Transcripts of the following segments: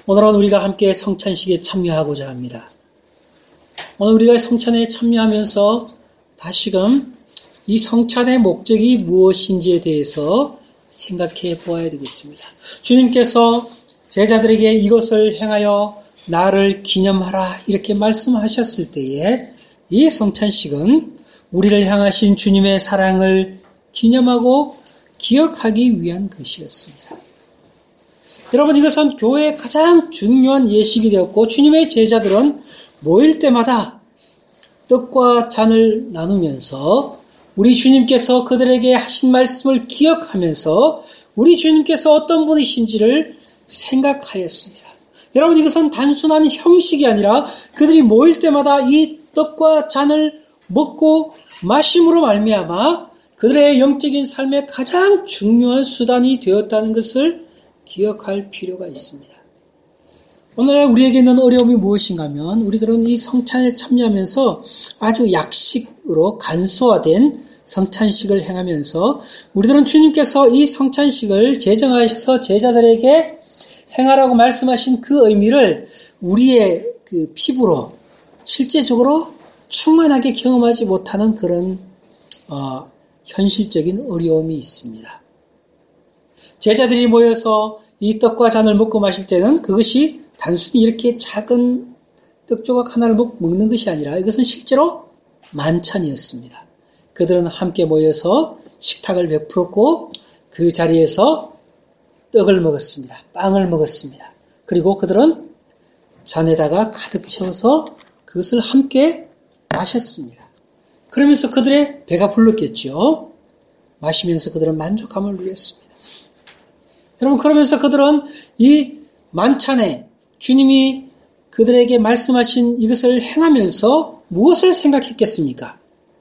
오늘은 우리가 함께 성찬식에 참여하고자 합니다. 오늘 우리가 성찬에 참여하면서 다시금 이 성찬의 목적이 무엇인지에 대해서 생각해 보아야 되겠습니다. 주님께서 제자들에게 이것을 행하여 나를 기념하라 이렇게 말씀하셨을 때에 이 성찬식은 우리를 향하신 주님의 사랑을 기념하고 기억하기 위한 것이었습니다. 여러분, 이것은 교회의 가장 중요한 예식이 되었고 주님의 제자들은 모일 때마다 떡과 잔을 나누면서 우리 주님께서 그들에게 하신 말씀을 기억하면서 우리 주님께서 어떤 분이신지를 생각하였습니다. 여러분, 이것은 단순한 형식이 아니라 그들이 모일 때마다 이 떡과 잔을 먹고 마심으로 말미암아 그들의 영적인 삶의 가장 중요한 수단이 되었다는 것을 기억할 필요가 있습니다. 오늘날 우리에게 있는 어려움이 무엇인가 하면 우리들은 이 성찬에 참여하면서 아주 약식으로 간소화된 성찬식을 행하면서 우리들은 주님께서 이 성찬식을 제정하셔서 제자들에게 행하라고 말씀하신 그 의미를 우리의 그 피부로 실제적으로 충만하게 경험하지 못하는 그런 현실적인 어려움이 있습니다. 제자들이 모여서 이 떡과 잔을 먹고 마실 때는 그것이 단순히 이렇게 작은 떡 조각 하나를 먹는 것이 아니라 이것은 실제로 만찬이었습니다. 그들은 함께 모여서 식탁을 베풀었고 그 자리에서 떡을 먹었습니다. 빵을 먹었습니다. 그리고 그들은 잔에다가 가득 채워서 그것을 함께 마셨습니다. 그러면서 그들의 배가 불렀겠죠. 마시면서 그들은 만족감을 누렸습니다. 여러분, 그러면서 그들은 이 만찬에 주님이 그들에게 말씀하신 이것을 행하면서 무엇을 생각했겠습니까?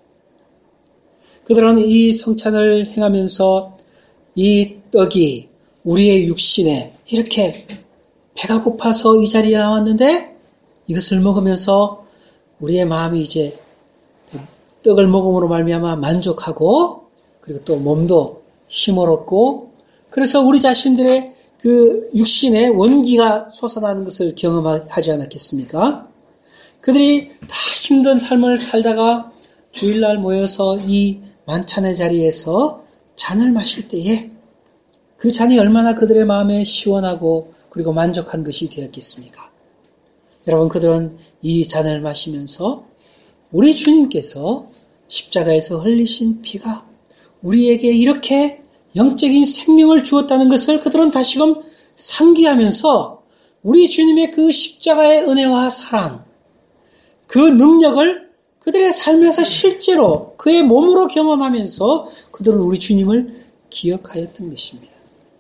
그들은 이 성찬을 행하면서 이 떡이 우리의 육신에 이렇게 배가 고파서 이 자리에 나왔는데 이것을 먹으면서 우리의 마음이 이제 떡을 먹음으로 말미암아 만족하고 그리고 또 몸도 힘을 얻고 그래서 우리 자신들의 그 육신의 원기가 솟아나는 것을 경험하지 않았겠습니까? 그들이 다 힘든 삶을 살다가 주일날 모여서 이 만찬의 자리에서 잔을 마실 때에 그 잔이 얼마나 그들의 마음에 시원하고 그리고 만족한 것이 되었겠습니까? 여러분, 그들은 이 잔을 마시면서 우리 주님께서 십자가에서 흘리신 피가 우리에게 이렇게 영적인 생명을 주었다는 것을 그들은 다시금 상기하면서 우리 주님의 그 십자가의 은혜와 사랑, 그 능력을 그들의 삶에서 실제로 그의 몸으로 경험하면서 그들은 우리 주님을 기억하였던 것입니다.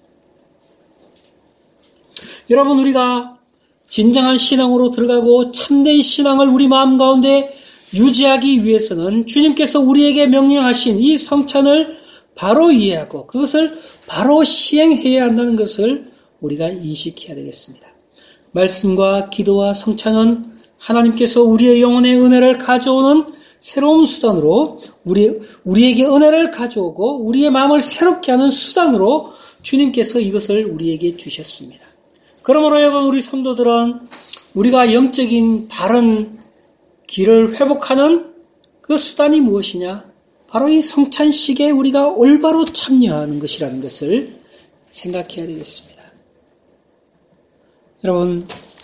여러분, 우리가 진정한 신앙으로 들어가고 참된 신앙을 우리 마음 가운데 유지하기 위해서는 주님께서 우리에게 명령하신 이 성찬을 바로 이해하고 그것을 바로 시행해야 한다는 것을 우리가 인식해야 되겠습니다. 말씀과 기도와 성찬은 하나님께서 우리의 영혼의 은혜를 가져오는 새로운 수단으로 우리에게 은혜를 가져오고 우리의 마음을 새롭게 하는 수단으로 주님께서 이것을 우리에게 주셨습니다. 그러므로 여러분, 우리 성도들은 우리가 영적인 바른 길을 회복하는 그 수단이 무엇이냐? 바로 이 성찬식에 우리가 올바로 참여하는 것이라는 것을 생각해야 되겠습니다. 여러분,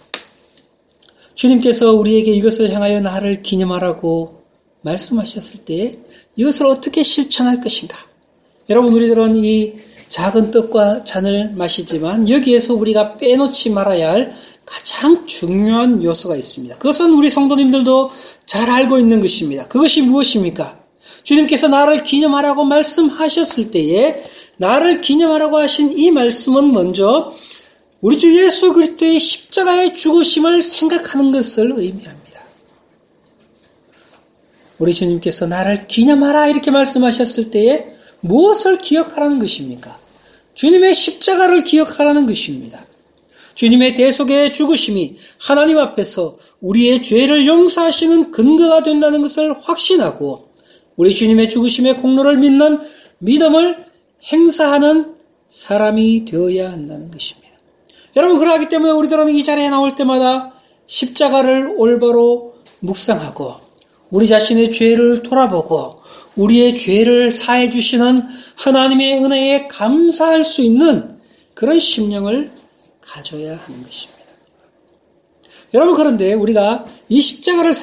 주님께서 우리에게 이것을 향하여 나를 기념하라고 말씀하셨을 때 이것을 어떻게 실천할 것인가? 여러분, 우리들은 이 작은 떡과 잔을 마시지만 여기에서 우리가 빼놓지 말아야 할 가장 중요한 요소가 있습니다. 그것은 우리 성도님들도 잘 알고 있는 것입니다. 그것이 무엇입니까? 주님께서 나를 기념하라고 말씀하셨을 때에 나를 기념하라고 하신 이 말씀은 먼저 우리 주 예수 그리스도의 십자가의 죽으심을 생각하는 것을 의미합니다. 우리 주님께서 나를 기념하라 이렇게 말씀하셨을 때에 무엇을 기억하라는 것입니까? 주님의 십자가를 기억하라는 것입니다. 주님의 대속의 죽으심이 하나님 앞에서 우리의 죄를 용서하시는 근거가 된다는 것을 확신하고 우리 주님의 죽으심의 공로를 믿는 믿음을 행사하는 사람이 되어야 한다는 것입니다. 여러분, 그러하기 때문에 우리들은 이 자리에 나올 때마다 십자가를 올바로 묵상하고 우리 자신의 죄를 돌아보고 우리의 죄를 사해 주시는 하나님의 은혜에 감사할 수 있는 그런 심령을 가져야 하는 것입니다. 여러분, 그런데 우리가 이 십자가를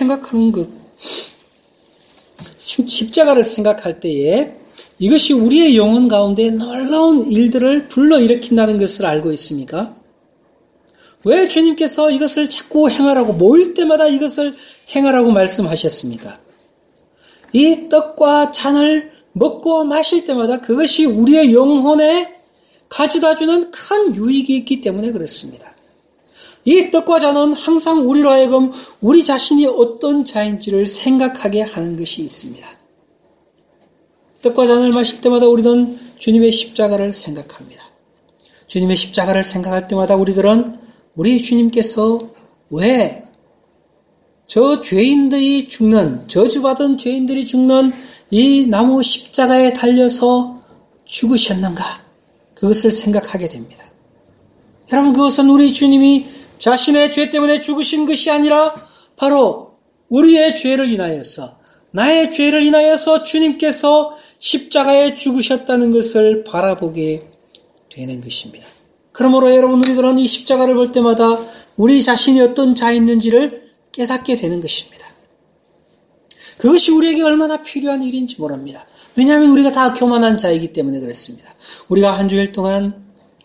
생각할 때에 이것이 우리의 영혼 가운데 놀라운 일들을 불러일으킨다는 것을 알고 있습니까? 왜 주님께서 이것을 자꾸 행하라고, 모일 때마다 이것을 행하라고 말씀하셨습니까? 이 떡과 잔을 먹고 마실 때마다 그것이 우리의 영혼에 가져다주는 큰 유익이 있기 때문에 그렇습니다. 이 떡과 잔은 항상 우리로 하여금 우리 자신이 어떤 자인지를 생각하게 하는 것이 있습니다. 떡과 잔을 마실 때마다 우리는 주님의 십자가를 생각합니다. 주님의 십자가를 생각할 때마다 우리들은 우리 주님께서 왜 저 죄인들이 죽는, 저주받은 죄인들이 죽는 이 나무 십자가에 달려서 죽으셨는가? 그것을 생각하게 됩니다. 여러분, 그것은 우리 주님이 자신의 죄 때문에 죽으신 것이 아니라 바로 우리의 죄를 인하여서, 나의 죄를 인하여서 주님께서 십자가에 죽으셨다는 것을 바라보게 되는 것입니다. 그러므로 여러분, 우리들은 이 십자가를 볼 때마다 우리 자신이 어떤 자였는지를 깨닫게 되는 것입니다. 그것이 우리에게 얼마나 필요한 일인지 모릅니다. 왜냐하면 우리가 다 교만한 자이기 때문에 그렇습니다. 우리가 한 주일 동안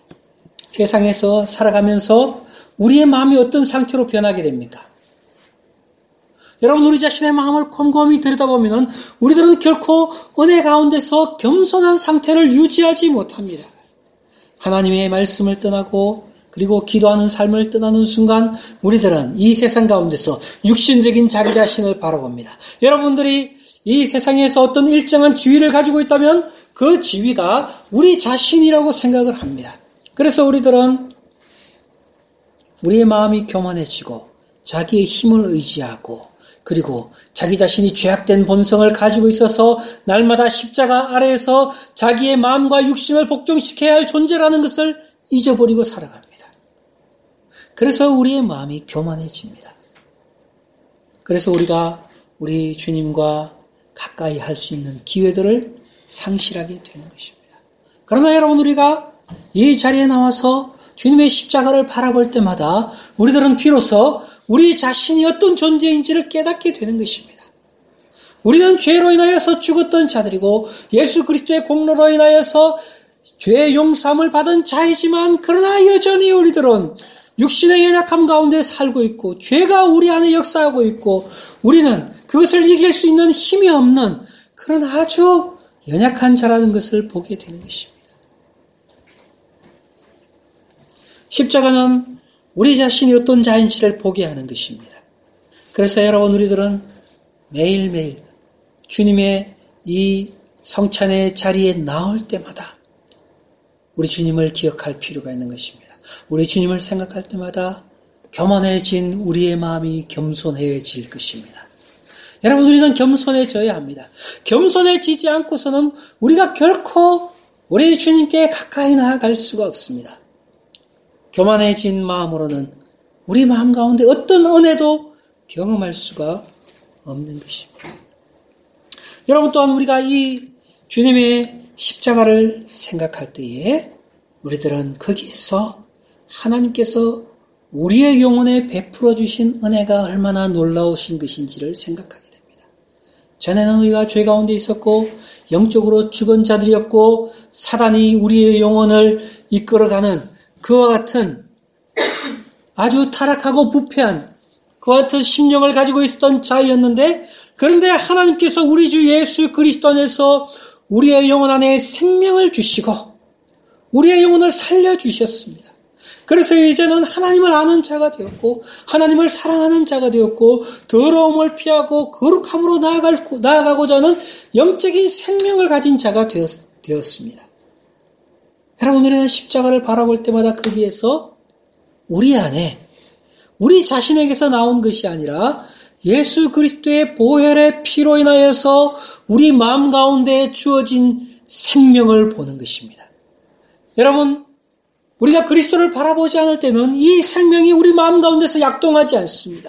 세상에서 살아가면서 우리의 마음이 어떤 상태로 변하게 됩니까? 여러분, 우리 자신의 마음을 곰곰이 들여다보면 우리들은 결코 은혜 가운데서 겸손한 상태를 유지하지 못합니다. 하나님의 말씀을 떠나고 그리고 기도하는 삶을 떠나는 순간 우리들은 이 세상 가운데서 육신적인 자기 자신을 바라봅니다. 여러분들이 이 세상에서 어떤 일정한 지위를 가지고 있다면 그 지위가 우리 자신이라고 생각을 합니다. 그래서 우리들은 우리의 마음이 교만해지고 자기의 힘을 의지하고 그리고 자기 자신이 죄악된 본성을 가지고 있어서 날마다 십자가 아래에서 자기의 마음과 육신을 복종시켜야 할 존재라는 것을 잊어버리고 살아갑니다. 그래서 우리의 마음이 교만해집니다. 그래서 우리가 우리 주님과 가까이 할 수 있는 기회들을 상실하게 되는 것입니다. 그러나 여러분, 우리가 이 자리에 나와서 주님의 십자가를 바라볼 때마다 우리들은 비로소 우리 자신이 어떤 존재인지를 깨닫게 되는 것입니다. 우리는 죄로 인하여서 죽었던 자들이고 예수 그리스도의 공로로 인하여서 죄의 용서함을 받은 자이지만 그러나 여전히 우리들은 육신의 연약함 가운데 살고 있고 죄가 우리 안에 역사하고 있고 우리는 그것을 이길 수 있는 힘이 없는 그런 아주 연약한 자라는 것을 보게 되는 것입니다. 십자가는 우리 자신이 어떤 자인지를 보게 하는 것입니다. 그래서 여러분, 우리들은 매일매일 주님의 이 성찬의 자리에 나올 때마다 우리 주님을 기억할 필요가 있는 것입니다. 우리 주님을 생각할 때마다 교만해진 우리의 마음이 겸손해질 것입니다. 여러분, 우리는 겸손해져야 합니다. 겸손해지지 않고서는 우리가 결코 우리 주님께 가까이 나아갈 수가 없습니다. 교만해진 마음으로는 우리 마음 가운데 어떤 은혜도 경험할 수가 없는 것입니다. 여러분, 또한 우리가 이 주님의 십자가를 생각할 때에 우리들은 거기에서 하나님께서 우리의 영혼에 베풀어 주신 은혜가 얼마나 놀라우신 것인지를 생각하게 됩니다. 전에는 우리가 죄 가운데 있었고 영적으로 죽은 자들이었고 사단이 우리의 영혼을 이끌어가는 그와 같은 아주 타락하고 부패한 그와 같은 심령을 가지고 있었던 자였는데, 그런데 하나님께서 우리 주 예수 그리스도 안에서 우리의 영혼 안에 생명을 주시고 우리의 영혼을 살려주셨습니다. 그래서 이제는 하나님을 아는 자가 되었고 하나님을 사랑하는 자가 되었고 더러움을 피하고 거룩함으로 나아가고자 하는 영적인 생명을 가진 자가 되었습니다. 여러분, 우리는 십자가를 바라볼 때마다 거기에서 우리 안에 우리 자신에게서 나온 것이 아니라 예수 그리스도의 보혈의 피로 인하여서 우리 마음 가운데 주어진 생명을 보는 것입니다. 여러분, 우리가 그리스도를 바라보지 않을 때는 이 생명이 우리 마음 가운데서 약동하지 않습니다.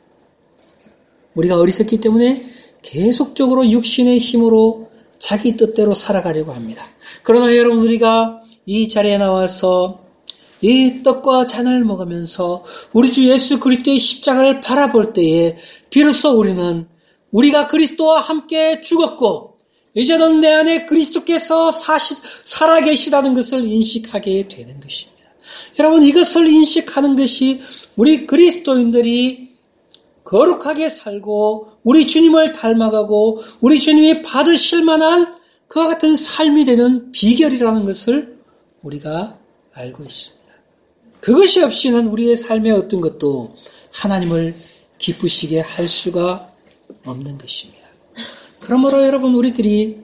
우리가 어리석기 때문에 계속적으로 육신의 힘으로 자기 뜻대로 살아가려고 합니다. 그러나 여러분, 우리가 이 자리에 나와서 이 떡과 잔을 먹으면서 우리 주 예수 그리스도의 십자가를 바라볼 때에 비로소 우리는 우리가 그리스도와 함께 죽었고 이제는 내 안에 그리스도께서 살아계시다는 것을 인식하게 되는 것입니다. 여러분, 이것을 인식하는 것이 우리 그리스도인들이 거룩하게 살고 우리 주님을 닮아가고 우리 주님이 받으실 만한 그와 같은 삶이 되는 비결이라는 것을 우리가 알고 있습니다. 그것이 없이는 우리의 삶의 어떤 것도 하나님을 기쁘시게 할 수가 없는 것입니다. 그러므로 여러분, 우리들이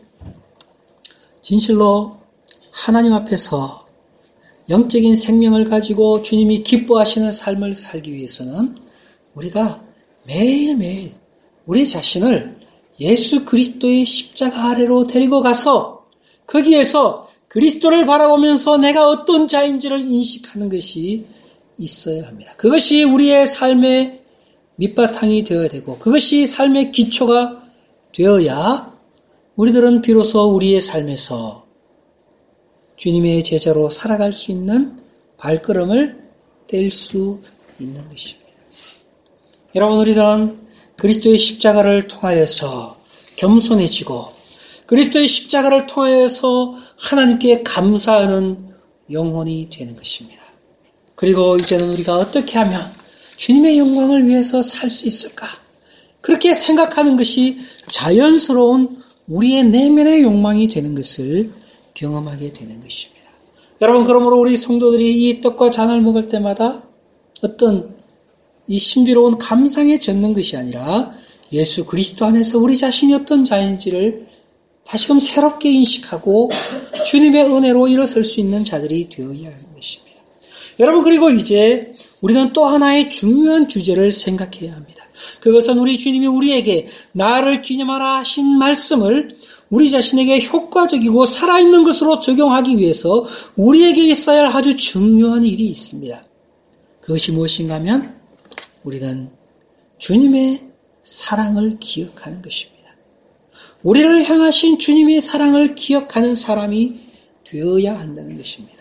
진실로 하나님 앞에서 영적인 생명을 가지고 주님이 기뻐하시는 삶을 살기 위해서는 우리가 매일매일 우리 자신을 예수 그리스도의 십자가 아래로 데리고 가서 거기에서 그리스도를 바라보면서 내가 어떤 자인지를 인식하는 것이 있어야 합니다. 그것이 우리의 삶의 밑바탕이 되어야 되고 그것이 삶의 기초가 되어야 우리들은 비로소 우리의 삶에서 주님의 제자로 살아갈 수 있는 발걸음을 뗄 수 있는 것입니다. 여러분, 우리들은 그리스도의 십자가를 통하여서 겸손해지고 그리스도의 십자가를 통하여서 하나님께 감사하는 영혼이 되는 것입니다. 그리고 이제는 우리가 어떻게 하면 주님의 영광을 위해서 살 수 있을까? 그렇게 생각하는 것이 자연스러운 우리의 내면의 욕망이 되는 것을 경험하게 되는 것입니다. 여러분, 그러므로 우리 성도들이 이 떡과 잔을 먹을 때마다 어떤 이 신비로운 감상에 젖는 것이 아니라 예수 그리스도 안에서 우리 자신이 어떤 자인지를 다시금 새롭게 인식하고 주님의 은혜로 일어설 수 있는 자들이 되어야 하는 것입니다. 여러분, 그리고 이제 우리는 또 하나의 중요한 주제를 생각해야 합니다. 그것은 우리 주님이 우리에게 나를 기념하라 하신 말씀을 우리 자신에게 효과적이고 살아있는 것으로 적용하기 위해서 우리에게 있어야 할 아주 중요한 일이 있습니다. 그것이 무엇인가 하면 우리는 주님의 사랑을 기억하는 것입니다. 우리를 향하신 주님의 사랑을 기억하는 사람이 되어야 한다는 것입니다.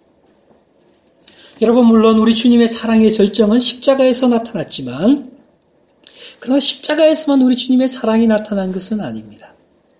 여러분, 물론 우리 주님의 사랑의 절정은 십자가에서 나타났지만 그러나 십자가에서만 우리 주님의 사랑이 나타난 것은 아닙니다.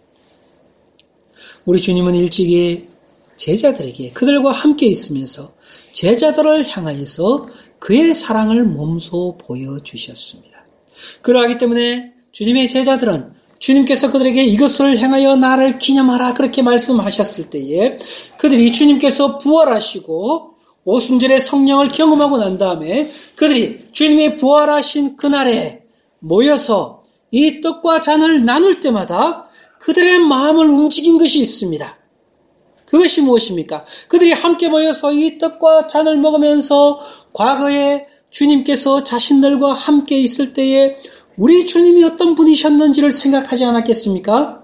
우리 주님은 일찍이 제자들에게 그들과 함께 있으면서 제자들을 향하여서 그의 사랑을 몸소 보여주셨습니다. 그러하기 때문에 주님의 제자들은 주님께서 그들에게 이것을 행하여 나를 기념하라 그렇게 말씀하셨을 때에 그들이 주님께서 부활하시고 오순절의 성령을 경험하고 난 다음에 그들이 주님이 부활하신 그날에 모여서 이 떡과 잔을 나눌 때마다 그들의 마음을 움직인 것이 있습니다. 그것이 무엇입니까? 그들이 함께 모여서 이 떡과 잔을 먹으면서 과거에 주님께서 자신들과 함께 있을 때에 우리 주님이 어떤 분이셨는지를 생각하지 않았겠습니까?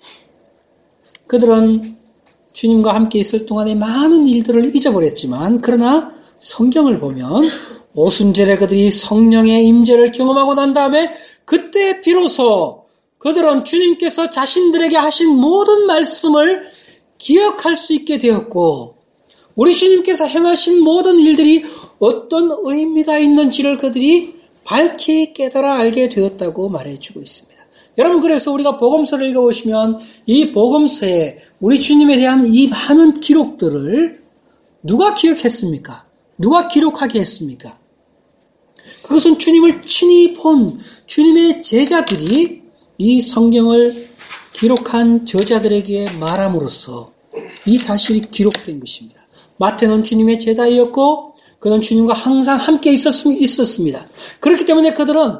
그들은 주님과 함께 있을 동안에 많은 일들을 잊어버렸지만 그러나 성경을 보면 오순절에 그들이 성령의 임재를 경험하고 난 다음에 그때 비로소 그들은 주님께서 자신들에게 하신 모든 말씀을 기억할 수 있게 되었고 우리 주님께서 행하신 모든 일들이 어떤 의미가 있는지를 그들이 밝히 깨달아 알게 되었다고 말해주고 있습니다. 여러분, 그래서 우리가 복음서를 읽어보시면 이 복음서에 우리 주님에 대한 이 많은 기록들을 누가 기억했습니까? 누가 기록하게 했습니까? 그것은 주님을 친히 본 주님의 제자들이 이 성경을 기록한 저자들에게 말함으로써 이 사실이 기록된 것입니다. 마태는 주님의 제자이었고 그는 주님과 항상 함께 있었습니다. 그렇기 때문에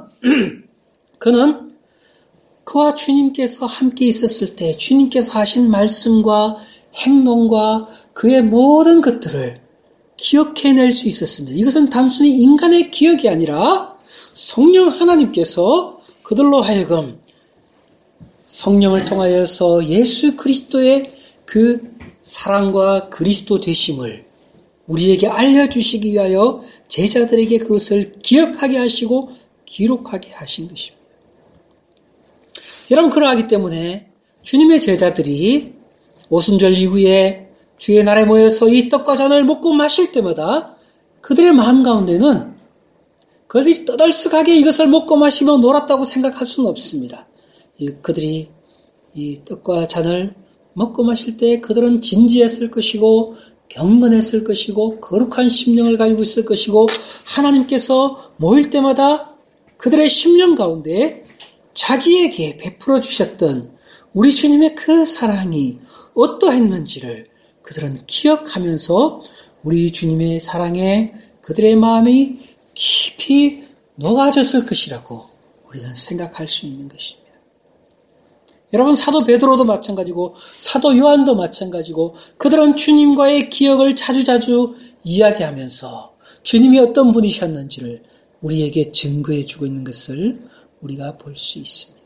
그는 그와 주님께서 함께 있었을 때 주님께서 하신 말씀과 행동과 그의 모든 것들을 기억해낼 수 있었습니다. 이것은 단순히 인간의 기억이 아니라 성령 하나님께서 그들로 하여금 성령을 통하여서 예수 그리스도의 그 사랑과 그리스도 되심을 우리에게 알려주시기 위하여 제자들에게 그것을 기억하게 하시고 기록하게 하신 것입니다. 여러분, 그러하기 때문에 주님의 제자들이 오순절 이후에 주의 날에 모여서 이 떡과 잔을 먹고 마실 때마다 그들의 마음 가운데는 그들이 떠들썩하게 이것을 먹고 마시며 놀았다고 생각할 수는 없습니다. 그들이 이 떡과 잔을 먹고 마실 때 그들은 진지했을 것이고 경건했을 것이고 거룩한 심령을 가지고 있을 것이고 하나님께서 모일 때마다 그들의 심령 가운데 자기에게 베풀어 주셨던 우리 주님의 그 사랑이 어떠했는지를 그들은 기억하면서 우리 주님의 사랑에 그들의 마음이 깊이 녹아졌을 것이라고 우리는 생각할 수 있는 것입니다. 여러분, 사도 베드로도 마찬가지고 사도 요한도 마찬가지고 그들은 주님과의 기억을 자주자주 이야기하면서 주님이 어떤 분이셨는지를 우리에게 증거해 주고 있는 것을 우리가 볼 수 있습니다.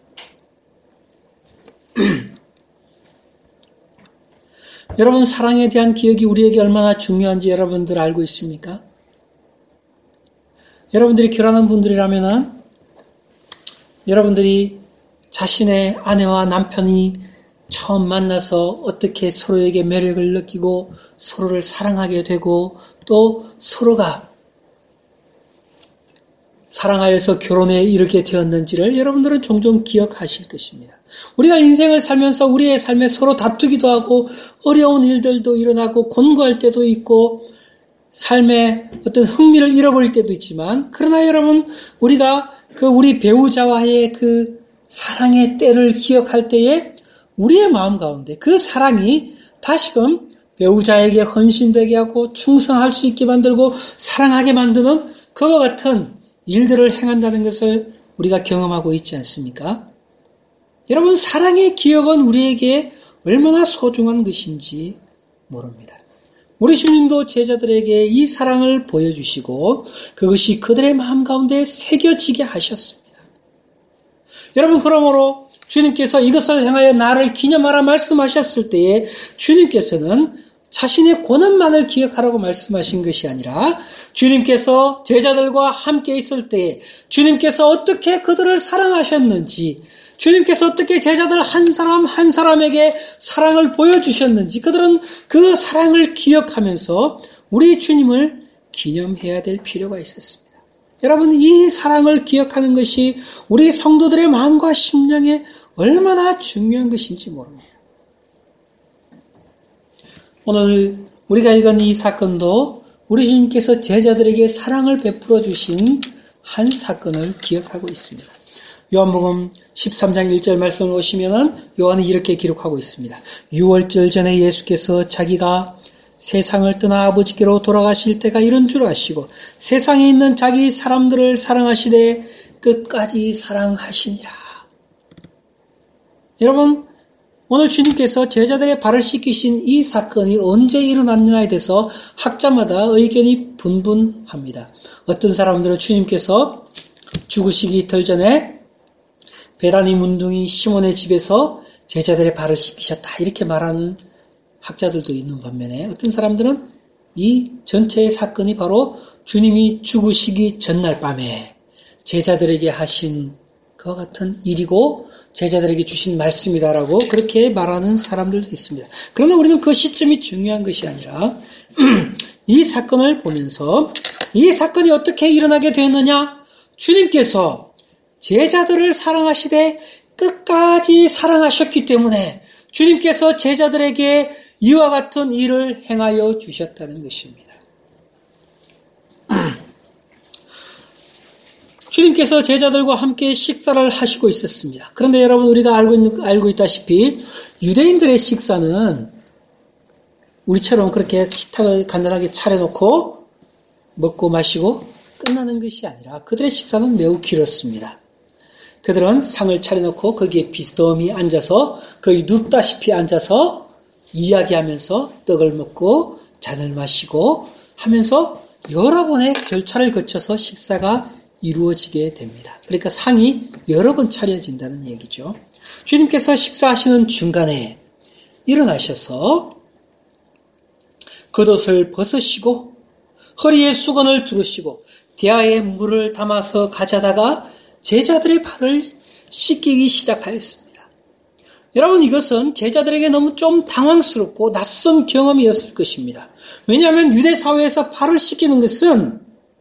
여러분, 사랑에 대한 기억이 우리에게 얼마나 중요한지 여러분들 알고 있습니까? 여러분들이 결혼한 분들이라면 여러분들이 자신의 아내와 남편이 처음 만나서 어떻게 서로에게 매력을 느끼고 서로를 사랑하게 되고 또 서로가 사랑하여서 결혼에 이르게 되었는지를 여러분들은 종종 기억하실 것입니다. 우리가 인생을 살면서 우리의 삶에 서로 다투기도 하고 어려운 일들도 일어나고 곤고할 때도 있고 삶에 어떤 흥미를 잃어버릴 때도 있지만 그러나 여러분, 우리가 우리 배우자와의 그 사랑의 때를 기억할 때에 우리의 마음 가운데 그 사랑이 다시금 배우자에게 헌신되게 하고 충성할 수 있게 만들고 사랑하게 만드는 그와 같은 일들을 행한다는 것을 우리가 경험하고 있지 않습니까? 여러분, 사랑의 기억은 우리에게 얼마나 소중한 것인지 모릅니다. 우리 주님도 제자들에게 이 사랑을 보여주시고 그것이 그들의 마음 가운데 새겨지게 하셨습니다. 여러분, 그러므로 주님께서 이것을 향하여 나를 기념하라 말씀하셨을 때에 주님께서는 자신의 고난만을 기억하라고 말씀하신 것이 아니라 주님께서 제자들과 함께 있을 때에 주님께서 어떻게 그들을 사랑하셨는지, 주님께서 어떻게 제자들 한 사람 한 사람에게 사랑을 보여주셨는지 그들은 그 사랑을 기억하면서 우리 주님을 기념해야 될 필요가 있었습니다. 여러분, 이 사랑을 기억하는 것이 우리 성도들의 마음과 심령에 얼마나 중요한 것인지 모릅니다. 오늘 우리가 읽은 이 사건도 우리 주님께서 제자들에게 사랑을 베풀어 주신 한 사건을 기억하고 있습니다. 요한복음 13장 1절 말씀을 보시면 요한은 이렇게 기록하고 있습니다. 6월절 전에 예수께서 자기가 세상을 떠나 아버지께로 돌아가실 때가 이른 줄 아시고 세상에 있는 자기 사람들을 사랑하시되 끝까지 사랑하시니라. 여러분, 오늘 주님께서 제자들의 발을 씻기신 이 사건이 언제 일어났느냐에 대해서 학자마다 의견이 분분합니다. 어떤 사람들은 주님께서 죽으시기 이틀 전에 베다니 문둥이 시몬의 집에서 제자들의 발을 씻기셨다 이렇게 말하는 학자들도 있는 반면에 어떤 사람들은 이 전체의 사건이 바로 주님이 죽으시기 전날 밤에 제자들에게 하신 그와 같은 일이고 제자들에게 주신 말씀이다라고 그렇게 말하는 사람들도 있습니다. 그러나 우리는 그 시점이 중요한 것이 아니라 이 사건을 보면서 이 사건이 어떻게 일어나게 되었느냐? 주님께서 제자들을 사랑하시되 끝까지 사랑하셨기 때문에 주님께서 제자들에게 이와 같은 일을 행하여 주셨다는 것입니다. 주님께서 제자들과 함께 식사를 하시고 있었습니다. 그런데 여러분, 우리가 알고 있다시피 유대인들의 식사는 우리처럼 그렇게 식탁을 간단하게 차려놓고 먹고 마시고 끝나는 것이 아니라 그들의 식사는 매우 길었습니다. 그들은 상을 차려놓고 거기에 비스듬히 앉아서 거의 눕다시피 앉아서 이야기하면서 떡을 먹고 잔을 마시고 하면서 여러 번의 절차를 거쳐서 식사가 이루어지게 됩니다. 그러니까 상이 여러 번 차려진다는 얘기죠. 주님께서 식사하시는 중간에 일어나셔서 겉옷을 벗으시고 허리에 수건을 두르시고 대야에 물을 담아서 가져다가 제자들의 발을 씻기기 시작하였습니다. 여러분, 이것은 제자들에게 너무 좀 당황스럽고 낯선 경험이었을 것입니다. 왜냐하면 유대 사회에서 발을 씻기는 것은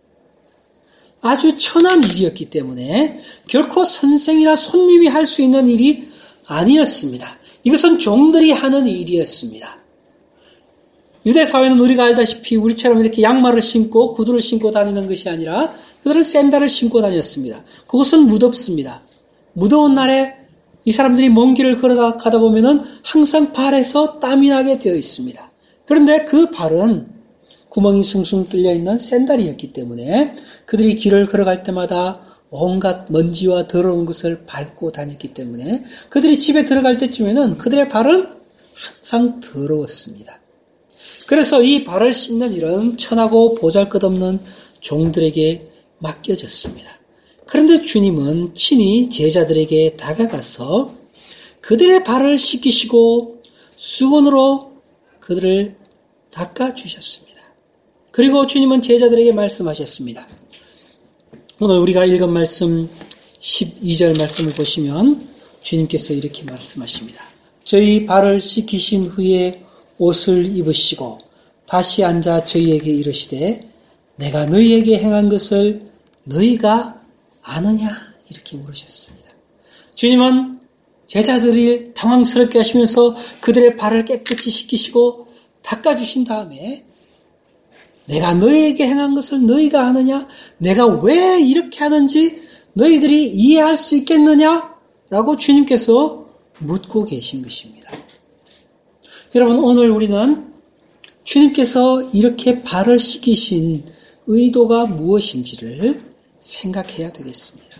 아주 천한 일이었기 때문에 결코 선생이나 손님이 할 수 있는 일이 아니었습니다. 이것은 종들이 하는 일이었습니다. 유대 사회는 우리가 알다시피 우리처럼 이렇게 양말을 신고 구두를 신고 다니는 것이 아니라 그들은 샌들을 신고 다녔습니다. 그것은 무덥습니다. 무더운 날에 이 사람들이 먼 길을 걸어가다 보면은 항상 발에서 땀이 나게 되어 있습니다. 그런데 그 발은 구멍이 숭숭 뚫려 있는 샌들이었기 때문에 그들이 길을 걸어갈 때마다 온갖 먼지와 더러운 것을 밟고 다녔기 때문에 그들이 집에 들어갈 때쯤에는 그들의 발은 항상 더러웠습니다. 그래서 이 발을 씻는 일은 천하고 보잘것없는 종들에게 맡겨졌습니다. 그런데 주님은 친히 제자들에게 다가가서 그들의 발을 씻기시고 수건으로 그들을 닦아주셨습니다. 그리고 주님은 제자들에게 말씀하셨습니다. 오늘 우리가 읽은 말씀 12절 말씀을 보시면 주님께서 이렇게 말씀하십니다. 저희 발을 씻기신 후에 옷을 입으시고 다시 앉아 저희에게 이르시되 내가 너희에게 행한 것을 너희가 아느냐? 이렇게 물으셨습니다. 주님은 제자들이 당황스럽게 하시면서 그들의 발을 깨끗이 씻기시고 닦아주신 다음에 내가 너희에게 행한 것을 너희가 아느냐? 내가 왜 이렇게 하는지 너희들이 이해할 수 있겠느냐? 라고 주님께서 묻고 계신 것입니다. 여러분, 오늘 우리는 주님께서 이렇게 발을 씻기신 의도가 무엇인지를 생각해야 되겠습니다.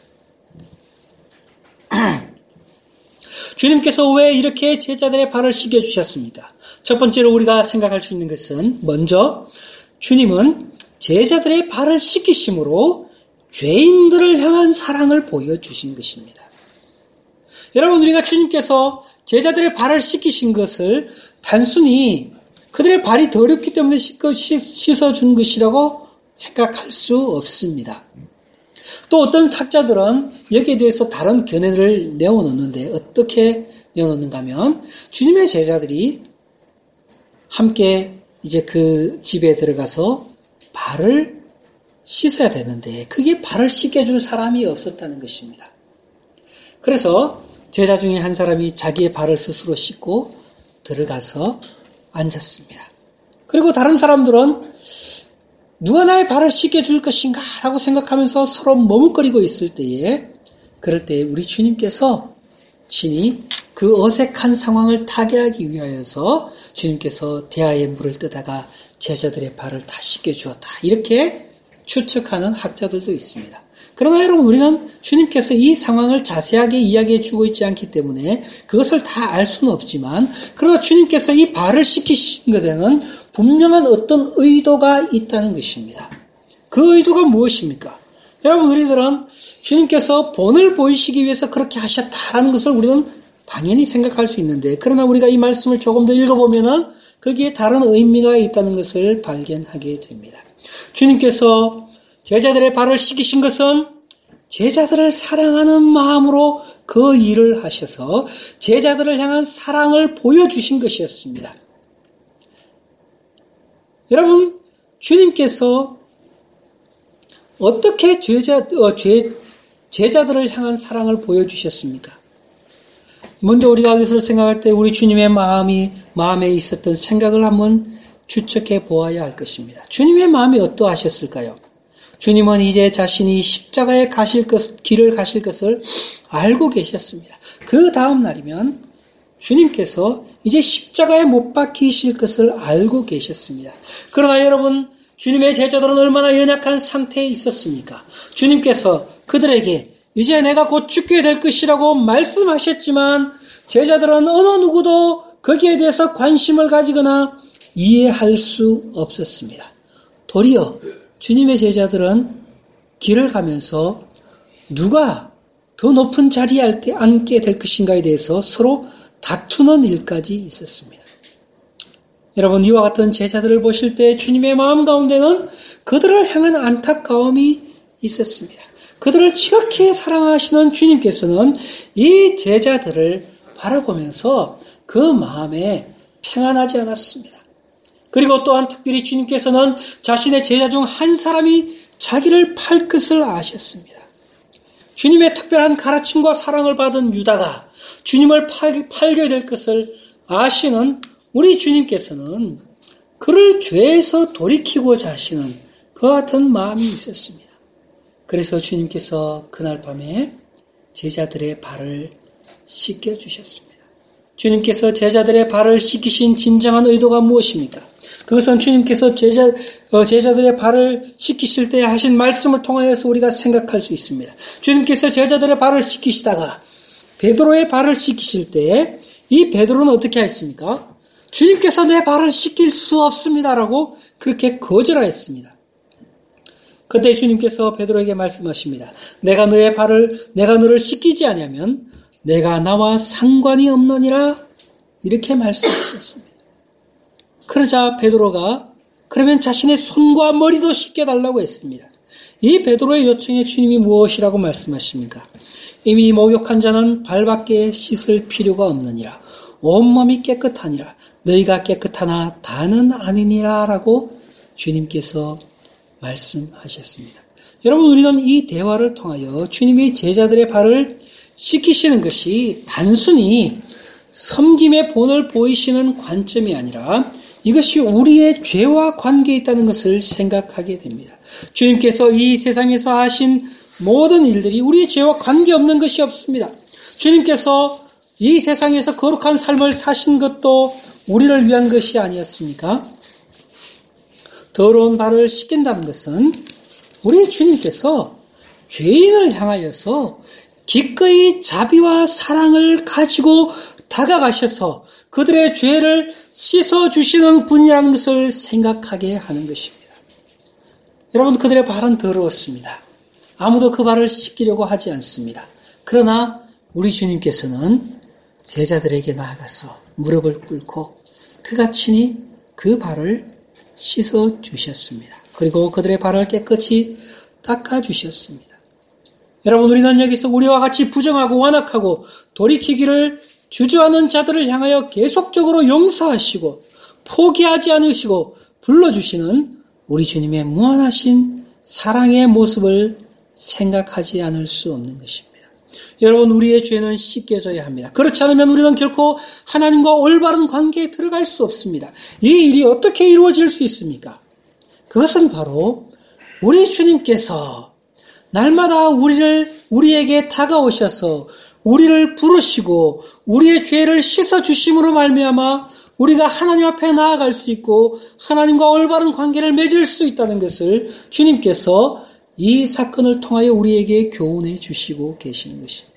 주님께서 왜 이렇게 제자들의 발을 씻겨주셨습니까? 첫 번째로 우리가 생각할 수 있는 것은 먼저 주님은 제자들의 발을 씻기심으로 죄인들을 향한 사랑을 보여주신 것입니다. 여러분, 우리가 주님께서 제자들의 발을 씻기신 것을 단순히 그들의 발이 더럽기 때문에 씻어준 것이라고 생각할 수 없습니다. 또 어떤 학자들은 여기에 대해서 다른 견해를 내어놓는데 어떻게 내어놓는가 하면 주님의 제자들이 함께 이제 그 집에 들어가서 발을 씻어야 되는데 그게 발을 씻겨줄 사람이 없었다는 것입니다. 그래서 제자 중에 한 사람이 자기의 발을 스스로 씻고 들어가서 앉았습니다. 그리고 다른 사람들은 누가 나의 발을 씻겨줄 것인가 라고 생각하면서 서로 머뭇거리고 있을 때에 그럴 때에 우리 주님께서 친히 그 어색한 상황을 타개하기 위하여서 주님께서 대야의 물을 뜨다가 제자들의 발을 다 씻겨주었다. 이렇게 추측하는 학자들도 있습니다. 그러나 여러분, 우리는 주님께서 이 상황을 자세하게 이야기해 주고 있지 않기 때문에 그것을 다 알 수는 없지만, 그러나 주님께서 이 발을 씻기신 것에는 분명한 어떤 의도가 있다는 것입니다. 그 의도가 무엇입니까? 여러분, 우리들은 주님께서 본을 보이시기 위해서 그렇게 하셨다라는 것을 우리는 당연히 생각할 수 있는데, 그러나 우리가 이 말씀을 조금 더 읽어보면은 거기에 다른 의미가 있다는 것을 발견하게 됩니다. 주님께서 제자들의 발을 씻기신 것은 제자들을 사랑하는 마음으로 그 일을 하셔서 제자들을 향한 사랑을 보여주신 것이었습니다. 여러분, 주님께서 어떻게 제자들을 향한 사랑을 보여주셨습니까? 먼저 우리가 그것을 생각할 때 우리 주님의 마음에 있었던 생각을 한번 추측해 보아야 할 것입니다. 주님의 마음이 어떠하셨을까요? 주님은 이제 자신이 십자가에 길을 가실 것을 알고 계셨습니다. 그 다음 날이면 주님께서 이제 십자가에 못 박히실 것을 알고 계셨습니다. 그러나 여러분, 주님의 제자들은 얼마나 연약한 상태에 있었습니까? 주님께서 그들에게 이제 내가 곧 죽게 될 것이라고 말씀하셨지만 제자들은 어느 누구도 거기에 대해서 관심을 가지거나 이해할 수 없었습니다. 도리어 주님의 제자들은 길을 가면서 누가 더 높은 자리에 앉게 될 것인가에 대해서 서로 다투는 일까지 있었습니다. 여러분, 이와 같은 제자들을 보실 때 주님의 마음 가운데는 그들을 향한 안타까움이 있었습니다. 그들을 지극히 사랑하시는 주님께서는 이 제자들을 바라보면서 그 마음에 평안하지 않았습니다. 그리고 또한 특별히 주님께서는 자신의 제자 중 한 사람이 자기를 팔 것을 아셨습니다. 주님의 특별한 가르침과 사랑을 받은 유다가 주님을 팔게 될 것을 아시는 우리 주님께서는 그를 죄에서 돌이키고자 하시는 그 같은 마음이 있었습니다. 그래서 주님께서 그날 밤에 제자들의 발을 씻겨주셨습니다. 주님께서 제자들의 발을 씻기신 진정한 의도가 무엇입니까? 그것은 주님께서 제자들의 발을 씻기실 때 하신 말씀을 통하여서 우리가 생각할 수 있습니다. 주님께서 제자들의 발을 씻기시다가 베드로의 발을 씻기실 때 이 베드로는 어떻게 했습니까? 주님께서 내 발을 씻길 수 없습니다라고 그렇게 거절하였습니다. 그때 주님께서 베드로에게 말씀하십니다. 내가 너를 씻기지 아니하면 내가 나와 상관이 없느니라 이렇게 말씀하셨습니다. 그러자 베드로가 그러면 자신의 손과 머리도 씻겨달라고 했습니다. 이 베드로의 요청에 주님이 무엇이라고 말씀하십니까? 이미 목욕한 자는 발밖에 씻을 필요가 없느니라. 온몸이 깨끗하니라. 너희가 깨끗하나 다는 아니니라 라고 주님께서 말씀하셨습니다. 여러분, 우리는 이 대화를 통하여 주님이 제자들의 발을 씻기시는 것이 단순히 섬김의 본을 보이시는 관점이 아니라 이것이 우리의 죄와 관계에 있다는 것을 생각하게 됩니다. 주님께서 이 세상에서 하신 모든 일들이 우리의 죄와 관계없는 것이 없습니다. 주님께서 이 세상에서 거룩한 삶을 사신 것도 우리를 위한 것이 아니었습니까? 더러운 발을 씻긴다는 것은 우리 주님께서 죄인을 향하여서 기꺼이 자비와 사랑을 가지고 다가가셔서 그들의 죄를 씻어주시는 분이라는 것을 생각하게 하는 것입니다. 여러분, 그들의 발은 더러웠습니다. 아무도 그 발을 씻기려고 하지 않습니다. 그러나 우리 주님께서는 제자들에게 나아가서 무릎을 꿇고 그가 친히 그 발을 씻어주셨습니다. 그리고 그들의 발을 깨끗이 닦아주셨습니다. 여러분, 우리는 여기서 우리와 같이 부정하고 완악하고 돌이키기를 주저하는 자들을 향하여 계속적으로 용서하시고 포기하지 않으시고 불러주시는 우리 주님의 무한하신 사랑의 모습을 생각하지 않을 수 없는 것입니다. 여러분, 우리의 죄는 씻겨져야 합니다. 그렇지 않으면 우리는 결코 하나님과 올바른 관계에 들어갈 수 없습니다. 이 일이 어떻게 이루어질 수 있습니까? 그것은 바로 우리 주님께서 날마다 우리에게 다가오셔서 우리를 부르시고 우리의 죄를 씻어주심으로 말미암아 우리가 하나님 앞에 나아갈 수 있고 하나님과 올바른 관계를 맺을 수 있다는 것을 주님께서 이 사건을 통하여 우리에게 교훈해 주시고 계시는 것입니다.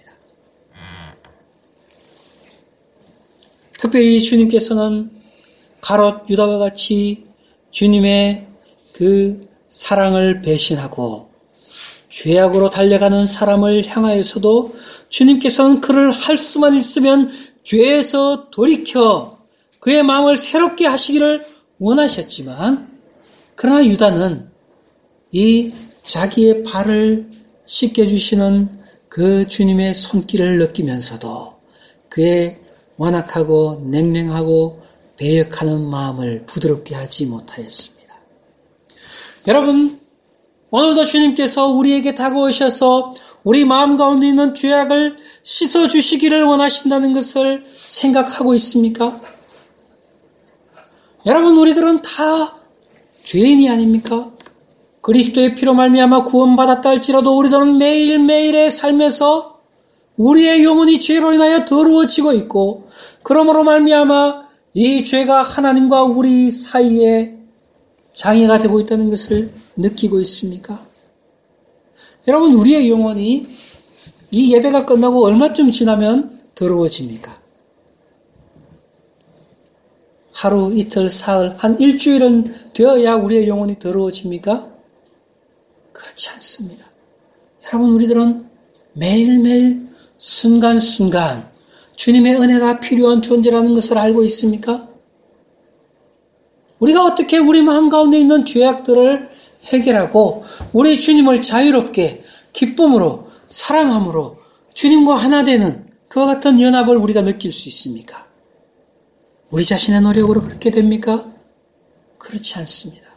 특별히 주님께서는 가롯 유다와 같이 주님의 그 사랑을 배신하고 죄악으로 달려가는 사람을 향하여서도 주님께서는 그를 할 수만 있으면 죄에서 돌이켜 그의 마음을 새롭게 하시기를 원하셨지만, 그러나 유다는 이 자기의 발을 씻겨주시는 그 주님의 손길을 느끼면서도 그의 완악하고 냉랭하고 배역하는 마음을 부드럽게 하지 못하였습니다. 여러분, 오늘도 주님께서 우리에게 다가오셔서 우리 마음 가운데 있는 죄악을 씻어주시기를 원하신다는 것을 생각하고 있습니까? 여러분, 우리들은 다 죄인이 아닙니까? 그리스도의 피로 말미암아 구원받았다 할지라도 우리들은 매일매일의 삶에서 우리의 영혼이 죄로 인하여 더러워지고 있고, 그러므로 말미암아 이 죄가 하나님과 우리 사이에 장애가 되고 있다는 것을 느끼고 있습니까? 여러분, 우리의 영혼이 이 예배가 끝나고 얼마쯤 지나면 더러워집니까? 하루, 이틀, 사흘, 한 일주일은 되어야 우리의 영혼이 더러워집니까? 그렇지 않습니다. 여러분, 우리들은 매일매일 순간순간 주님의 은혜가 필요한 존재라는 것을 알고 있습니까? 우리가 어떻게 우리 마음 가운데 있는 죄악들을 해결하고 우리 주님을 자유롭게 기쁨으로 사랑함으로 주님과 하나 되는 그와 같은 연합을 우리가 느낄 수 있습니까? 우리 자신의 노력으로 그렇게 됩니까? 그렇지 않습니다.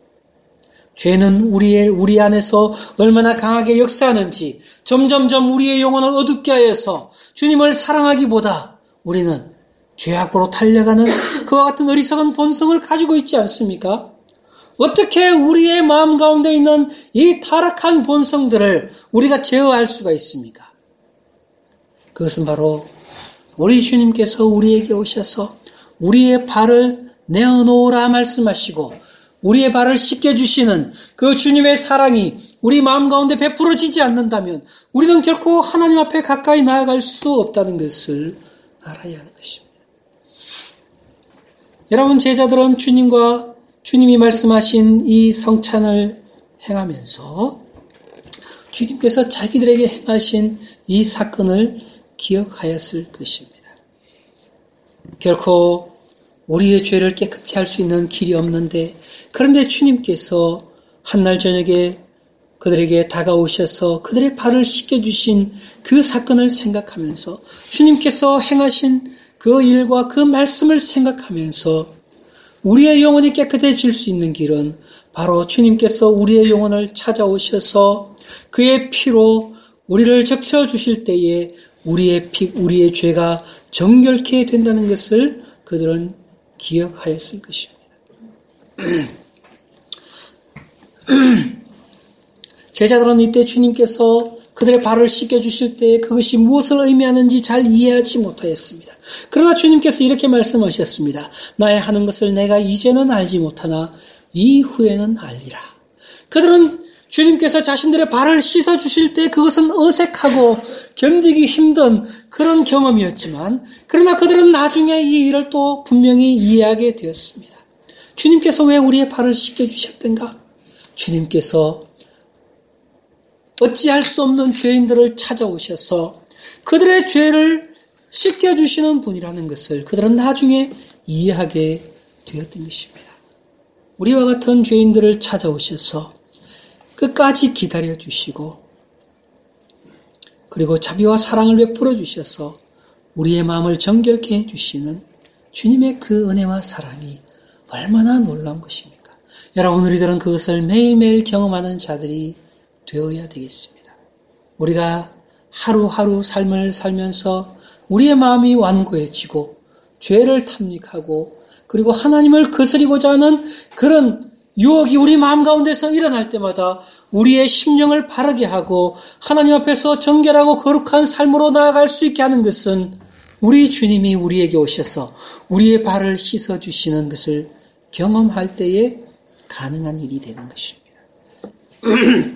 죄는 우리 안에서 얼마나 강하게 역사하는지 점점점 우리의 영혼을 어둡게 하여서 주님을 사랑하기보다 우리는 죄악으로 달려가는 그와 같은 어리석은 본성을 가지고 있지 않습니까? 어떻게 우리의 마음 가운데 있는 이 타락한 본성들을 우리가 제어할 수가 있습니까? 그것은 바로 우리 주님께서 우리에게 오셔서 우리의 발을 내어놓으라 말씀하시고 우리의 발을 씻겨주시는 그 주님의 사랑이 우리 마음 가운데 베풀어지지 않는다면 우리는 결코 하나님 앞에 가까이 나아갈 수 없다는 것을 알아야 하는 것입니다. 여러분 제자들은 주님이 말씀하신 이 성찬을 행하면서 주님께서 자기들에게 행하신 이 사건을 기억하였을 것입니다. 결코 우리의 죄를 깨끗게 할 수 있는 길이 없는데 그런데 주님께서 한날 저녁에 그들에게 다가오셔서 그들의 발을 씻겨주신 그 사건을 생각하면서 주님께서 행하신 그 일과 그 말씀을 생각하면서 우리의 영혼이 깨끗해질 수 있는 길은 바로 주님께서 우리의 영혼을 찾아오셔서 그의 피로 우리를 적셔주실 때에 우리의 죄가 정결케 된다는 것을 그들은 기억하였을 것입니다. 제자들은 이때 주님께서 그들의 발을 씻겨주실 때 그것이 무엇을 의미하는지 잘 이해하지 못하였습니다. 그러나 주님께서 이렇게 말씀하셨습니다. 나의 하는 것을 내가 이제는 알지 못하나 이후에는 알리라. 그들은 주님께서 자신들의 발을 씻어주실 때 그것은 어색하고 견디기 힘든 그런 경험이었지만 그러나 그들은 나중에 이 일을 또 분명히 이해하게 되었습니다. 주님께서 왜 우리의 발을 씻겨주셨던가? 주님께서 어찌할 수 없는 죄인들을 찾아오셔서 그들의 죄를 씻겨주시는 분이라는 것을 그들은 나중에 이해하게 되었던 것입니다. 우리와 같은 죄인들을 찾아오셔서 끝까지 기다려주시고 그리고 자비와 사랑을 베풀어 주셔서 우리의 마음을 정결케 해주시는 주님의 그 은혜와 사랑이 얼마나 놀라운 것입니까? 여러분 우리들은 그것을 매일매일 경험하는 자들이 되어야 되겠습니다. 우리가 하루하루 삶을 살면서 우리의 마음이 완고해지고 죄를 탐닉하고 그리고 하나님을 거스리고자 하는 그런 유혹이 우리 마음 가운데서 일어날 때마다 우리의 심령을 바르게 하고 하나님 앞에서 정결하고 거룩한 삶으로 나아갈 수 있게 하는 것은 우리 주님이 우리에게 오셔서 우리의 발을 씻어주시는 것을 경험할 때에 가능한 일이 되는 것입니다.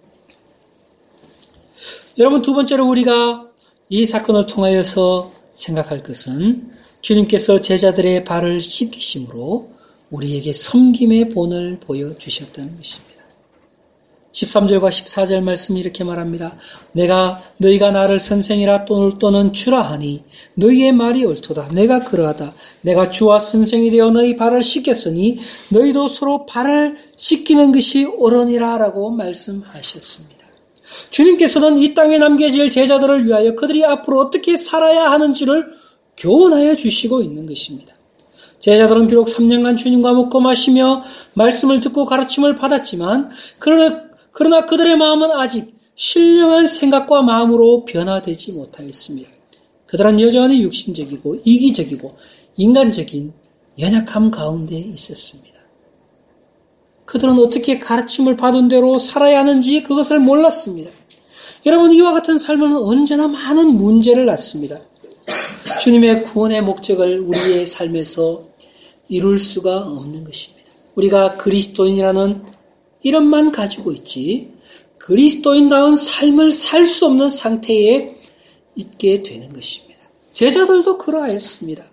여러분 두 번째로 우리가 이 사건을 통하여서 생각할 것은 주님께서 제자들의 발을 씻기심으로 우리에게 섬김의 본을 보여주셨다는 것입니다. 13절과 14절 말씀이 이렇게 말합니다. 너희가 나를 선생이라 또는 주라 하니 너희의 말이 옳도다. 내가 그러하다. 내가 주와 선생이 되어 너희 발을 씻겼으니 너희도 서로 발을 씻기는 것이 옳으니라 라고 말씀하셨습니다. 주님께서는 이 땅에 남겨질 제자들을 위하여 그들이 앞으로 어떻게 살아야 하는지를 교훈하여 주시고 있는 것입니다. 제자들은 비록 3년간 주님과 먹고 마시며 말씀을 듣고 가르침을 받았지만 그러나 그들의 마음은 아직 신령한 생각과 마음으로 변화되지 못하였습니다. 그들은 여전히 육신적이고 이기적이고 인간적인 연약함 가운데 있었습니다. 그들은 어떻게 가르침을 받은 대로 살아야 하는지 그것을 몰랐습니다. 여러분 이와 같은 삶은 언제나 많은 문제를 낳습니다. 주님의 구원의 목적을 우리의 삶에서 이룰 수가 없는 것입니다. 우리가 그리스도인이라는 이름만 가지고 있지 그리스도인다운 삶을 살 수 없는 상태에 있게 되는 것입니다. 제자들도 그러하였습니다.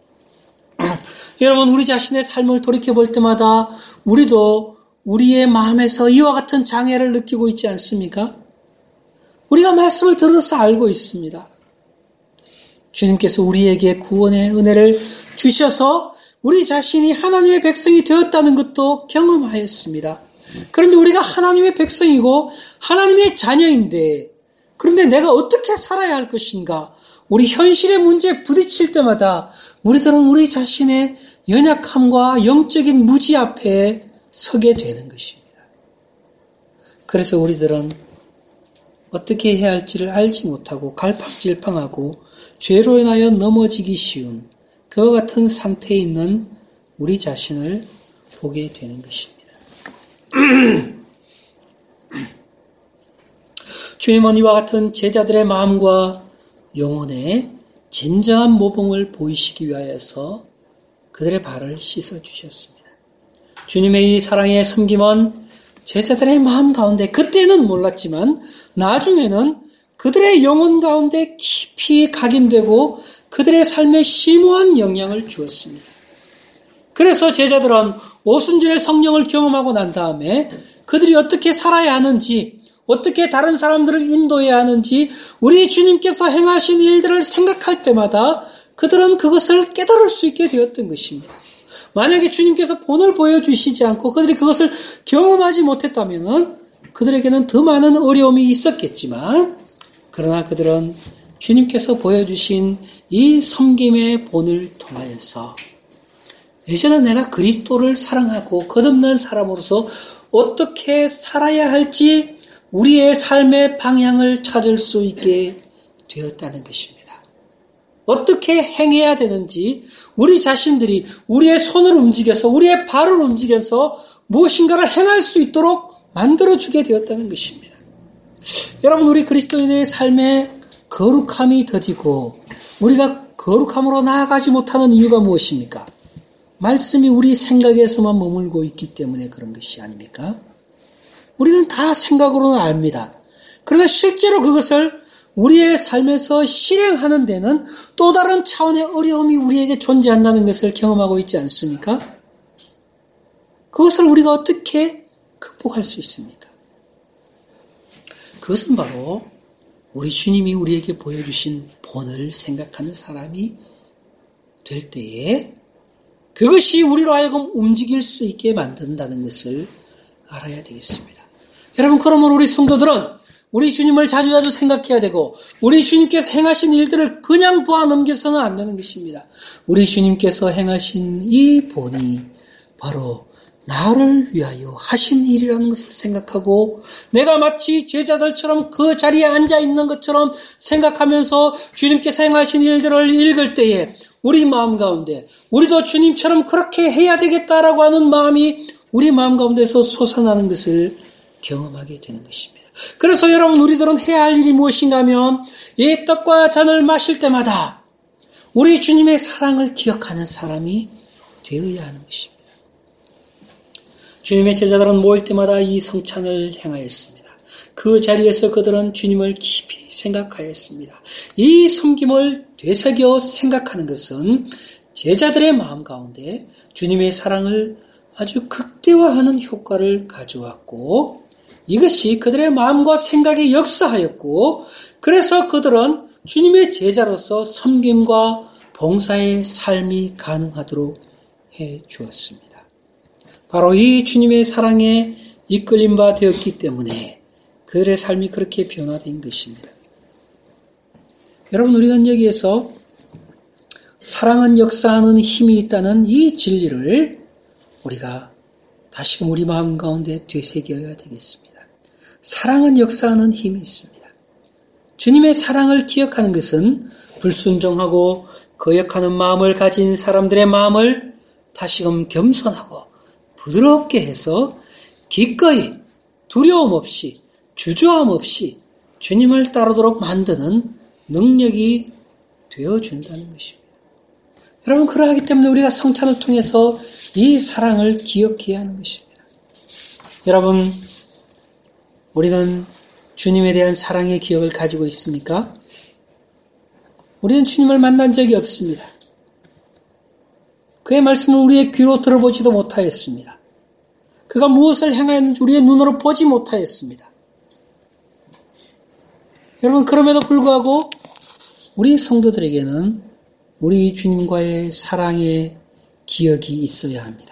여러분 우리 자신의 삶을 돌이켜볼 때마다 우리도 우리의 마음에서 이와 같은 장애를 느끼고 있지 않습니까? 우리가 말씀을 들어서 알고 있습니다. 주님께서 우리에게 구원의 은혜를 주셔서 우리 자신이 하나님의 백성이 되었다는 것도 경험하였습니다. 그런데 우리가 하나님의 백성이고 하나님의 자녀인데 그런데 내가 어떻게 살아야 할 것인가? 우리 현실의 문제에 부딪힐 때마다 우리들은 우리 자신의 연약함과 영적인 무지 앞에 서게 되는 것입니다. 그래서 우리들은 어떻게 해야 할지를 알지 못하고 갈팡질팡하고 죄로 인하여 넘어지기 쉬운 그와 같은 상태에 있는 우리 자신을 보게 되는 것입니다. 주님은 이와 같은 제자들의 마음과 영혼에 진정한 모범을 보이시기 위하여서 그들의 발을 씻어주셨습니다. 주님의 이 사랑의 섬김은 제자들의 마음 가운데 그때는 몰랐지만 나중에는 그들의 영혼 가운데 깊이 각인되고 그들의 삶에 심오한 영향을 주었습니다. 그래서 제자들은 오순절의 성령을 경험하고 난 다음에 그들이 어떻게 살아야 하는지 어떻게 다른 사람들을 인도해야 하는지 우리 주님께서 행하신 일들을 생각할 때마다 그들은 그것을 깨달을 수 있게 되었던 것입니다. 만약에 주님께서 본을 보여주시지 않고 그들이 그것을 경험하지 못했다면 그들에게는 더 많은 어려움이 있었겠지만 그러나 그들은 주님께서 보여주신 이 섬김의 본을 통하여서 이제는 내가 그리스도를 사랑하고 거듭난 사람으로서 어떻게 살아야 할지 우리의 삶의 방향을 찾을 수 있게 되었다는 것입니다. 어떻게 행해야 되는지 우리 자신들이 우리의 손을 움직여서 우리의 발을 움직여서 무엇인가를 행할 수 있도록 만들어주게 되었다는 것입니다. 여러분 우리 그리스도인의 삶에 거룩함이 더디고 우리가 거룩함으로 나아가지 못하는 이유가 무엇입니까? 말씀이 우리 생각에서만 머물고 있기 때문에 그런 것이 아닙니까? 우리는 다 생각으로는 압니다. 그러나 실제로 그것을 우리의 삶에서 실행하는 데는 또 다른 차원의 어려움이 우리에게 존재한다는 것을 경험하고 있지 않습니까? 그것을 우리가 어떻게 극복할 수 있습니까? 그것은 바로 우리 주님이 우리에게 보여주신 본을 생각하는 사람이 될 때에 그것이 우리로 하여금 움직일 수 있게 만든다는 것을 알아야 되겠습니다. 여러분 그러면 우리 성도들은 우리 주님을 자주자주 생각해야 되고 우리 주님께서 행하신 일들을 그냥 보아 넘겨서는 안 되는 것입니다. 우리 주님께서 행하신 이 본이 바로 나를 위하여 하신 일이라는 것을 생각하고 내가 마치 제자들처럼 그 자리에 앉아있는 것처럼 생각하면서 주님께서 행하신 일들을 읽을 때에 우리 마음 가운데 우리도 주님처럼 그렇게 해야 되겠다라고 하는 마음이 우리 마음 가운데서 솟아나는 것을 경험하게 되는 것입니다. 그래서 여러분 우리들은 해야 할 일이 무엇인가 하면 이 떡과 잔을 마실 때마다 우리 주님의 사랑을 기억하는 사람이 되어야 하는 것입니다. 주님의 제자들은 모일 때마다 이 성찬을 행하였습니다. 그 자리에서 그들은 주님을 깊이 생각하였습니다. 이 섬김을 되새겨 생각하는 것은 제자들의 마음 가운데 주님의 사랑을 아주 극대화하는 효과를 가져왔고 이것이 그들의 마음과 생각에 역사하였고 그래서 그들은 주님의 제자로서 섬김과 봉사의 삶이 가능하도록 해 주었습니다. 바로 이 주님의 사랑에 이끌림 바 되었기 때문에 그들의 삶이 그렇게 변화된 것입니다. 여러분 우리는 여기에서 사랑은 역사하는 힘이 있다는 이 진리를 우리가 다시금 우리 마음 가운데 되새겨야 되겠습니다. 사랑은 역사하는 힘이 있습니다. 주님의 사랑을 기억하는 것은 불순종하고 거역하는 마음을 가진 사람들의 마음을 다시금 겸손하고 부드럽게 해서 기꺼이 두려움 없이 주저함 없이 주님을 따르도록 만드는 능력이 되어준다는 것입니다. 여러분 그러하기 때문에 우리가 성찬을 통해서 이 사랑을 기억해야 하는 것입니다. 여러분 우리는 주님에 대한 사랑의 기억을 가지고 있습니까? 우리는 주님을 만난 적이 없습니다. 그의 말씀을 우리의 귀로 들어보지도 못하였습니다. 그가 무엇을 행하였는지 우리의 눈으로 보지 못하였습니다. 여러분 그럼에도 불구하고 우리 성도들에게는 우리 주님과의 사랑의 기억이 있어야 합니다.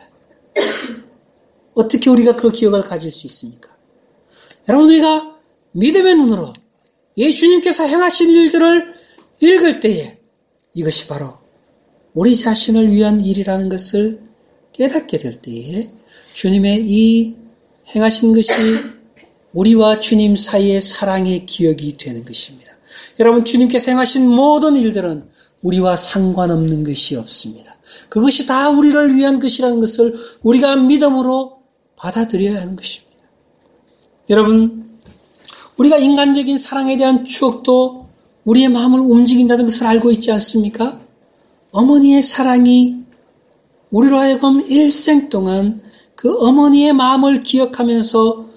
어떻게 우리가 그 기억을 가질 수 있습니까? 여러분, 우리가 믿음의 눈으로 주님께서 행하신 일들을 읽을 때에 이것이 바로 우리 자신을 위한 일이라는 것을 깨닫게 될 때에 주님의 이 행하신 것이 우리와 주님 사이의 사랑의 기억이 되는 것입니다. 여러분, 주님께서 행하신 모든 일들은 우리와 상관없는 것이 없습니다. 그것이 다 우리를 위한 것이라는 것을 우리가 믿음으로 받아들여야 하는 것입니다. 여러분, 우리가 인간적인 사랑에 대한 추억도 우리의 마음을 움직인다는 것을 알고 있지 않습니까? 어머니의 사랑이 우리로 하여금 일생 동안 그 어머니의 마음을 기억하면서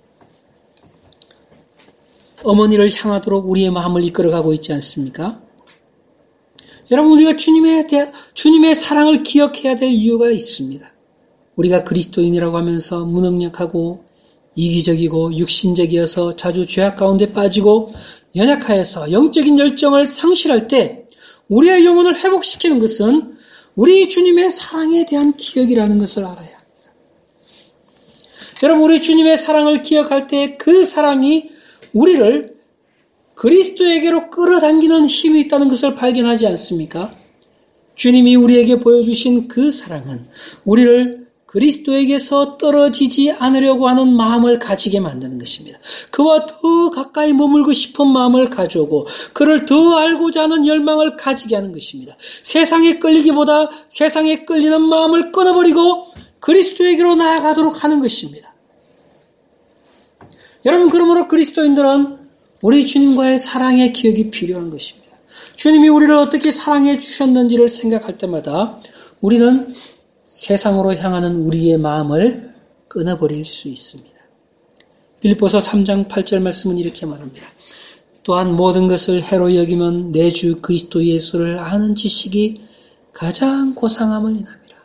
어머니를 향하도록 우리의 마음을 이끌어가고 있지 않습니까? 여러분, 우리가 주님의 사랑을 기억해야 될 이유가 있습니다. 우리가 그리스도인이라고 하면서 무능력하고 이기적이고 육신적이어서 자주 죄악 가운데 빠지고 연약하여서 영적인 열정을 상실할 때 우리의 영혼을 회복시키는 것은 우리 주님의 사랑에 대한 기억이라는 것을 알아야 합니다. 여러분, 우리 주님의 사랑을 기억할 때 그 사랑이 우리를 그리스도에게로 끌어당기는 힘이 있다는 것을 발견하지 않습니까? 주님이 우리에게 보여주신 그 사랑은 우리를 그리스도에게서 떨어지지 않으려고 하는 마음을 가지게 만드는 것입니다. 그와 더 가까이 머물고 싶은 마음을 가져오고 그를 더 알고자 하는 열망을 가지게 하는 것입니다. 세상에 끌리기보다 세상에 끌리는 마음을 끊어버리고 그리스도에게로 나아가도록 하는 것입니다. 여러분, 그러므로 그리스도인들은 우리 주님과의 사랑의 기억이 필요한 것입니다. 주님이 우리를 어떻게 사랑해 주셨는지를 생각할 때마다 우리는 세상으로 향하는 우리의 마음을 끊어버릴 수 있습니다. 빌립보서 3장 8절 말씀은 이렇게 말합니다. 또한 모든 것을 해로 여기면 내 주 그리스도 예수를 아는 지식이 가장 고상함을 인함이라.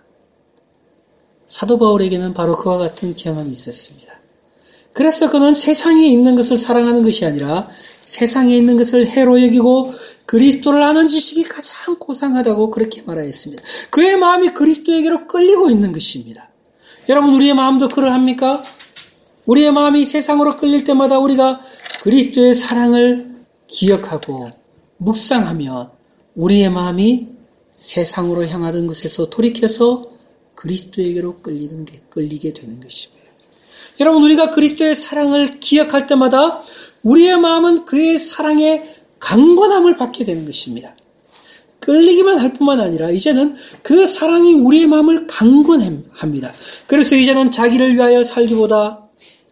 사도 바울에게는 바로 그와 같은 경험이 있었습니다. 그래서 그는 세상에 있는 것을 사랑하는 것이 아니라 세상에 있는 것을 해로 여기고 그리스도를 아는 지식이 가장 고상하다고 그렇게 말하였습니다. 그의 마음이 그리스도에게로 끌리고 있는 것입니다. 여러분, 우리의 마음도 그러합니까? 우리의 마음이 세상으로 끌릴 때마다 우리가 그리스도의 사랑을 기억하고 묵상하면 우리의 마음이 세상으로 향하던 것에서 돌이켜서 그리스도에게로 끌리게 되는 것입니다. 여러분, 우리가 그리스도의 사랑을 기억할 때마다 우리의 마음은 그의 사랑의 강권함을 받게 되는 것입니다. 끌리기만 할 뿐만 아니라 이제는 그 사랑이 우리의 마음을 강권합니다. 그래서 이제는 자기를 위하여 살기보다